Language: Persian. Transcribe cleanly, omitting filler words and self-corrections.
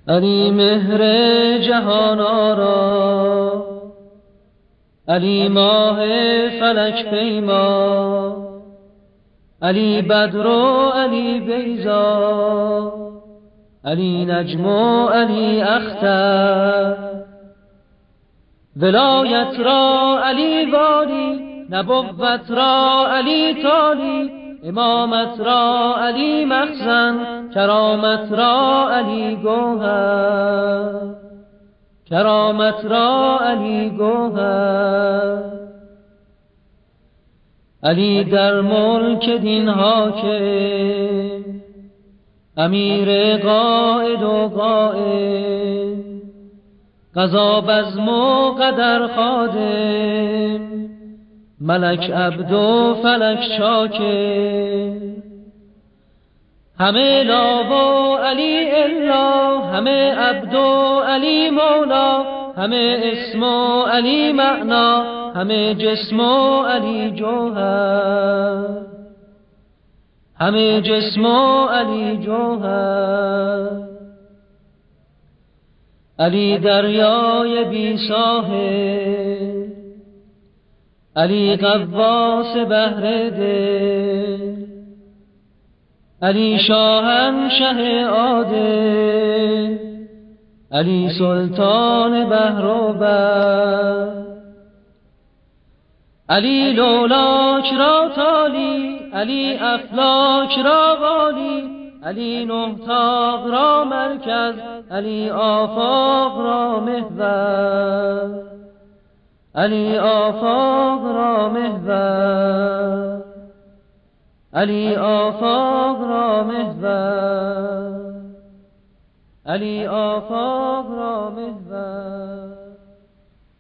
علی مهر جهان آرا، علی ماه فلک پیما، علی بدر و علی بیضا، علی نجم و علی اختر. ولایت را علی والی، نبوت را علی تالی، امامت را علی مخزن، کرامت را علی گوهر، کرامت را علی گوهر. علی در ملک دین حاکم، امیر قائد و قائم، قضا بزم و قدر خادم، ملک عبد و فلک شاکر. همه لا و علی الا، همه عبد و علی مولا، همه اسم و علی معنا، همه جسم و علی جوهر، همه جسم و علی جوهر. علی دریای بی ساحل، علی غواص بحر دل، علی شاهنشه عادل، علی سلطان بحر و بر. علی لولاک را تالی، علی افلاک را والی، علی نه طاق را مرکز، علی آفاق را محور، علی آفاق را محور، علی آفاق را محور، علی آفاق را محور.